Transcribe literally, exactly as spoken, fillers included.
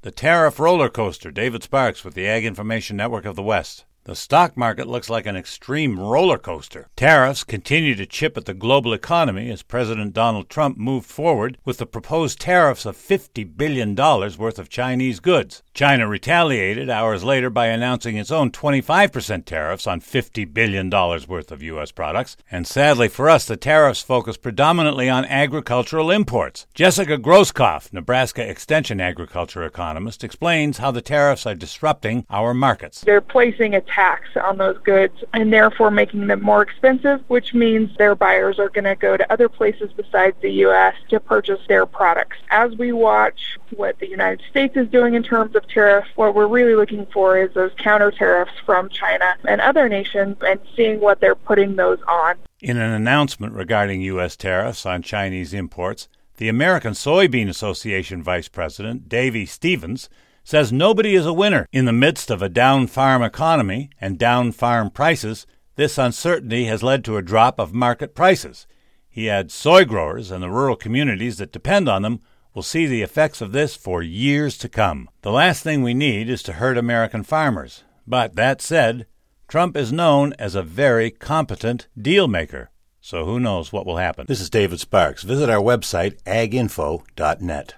The tariff roller coaster. David Sparks with the Ag Information Network of the West. The stock market looks like an extreme roller coaster. Tariffs continue to chip at the global economy as President Donald Trump moved forward with the proposed tariffs of fifty billion dollars worth of Chinese goods. China retaliated hours later by announcing its own twenty-five percent tariffs on fifty billion dollars worth of U S products. And sadly for us, the tariffs focus predominantly on agricultural imports. Jessica Groskopf, Nebraska Extension agriculture economist, explains how the tariffs are disrupting our markets. They're placing a tax on those goods and therefore making them more expensive, which means their buyers are going to go to other places besides the U S to purchase their products. As we watch what the United States is doing in terms of tariffs, what we're really looking for is those counter tariffs from China and other nations and seeing what they're putting those on. In an announcement regarding U S tariffs on Chinese imports, the American Soybean Association Vice President, Davy Stevens, says nobody is a winner. In the midst of a down farm economy and down farm prices, this uncertainty has led to a drop of market prices. He adds soy growers and the rural communities that depend on them will see the effects of this for years to come. The last thing we need is to hurt American farmers. But that said, Trump is known as a very competent deal maker. So who knows what will happen. This is David Sparks. Visit our website, ag info dot net.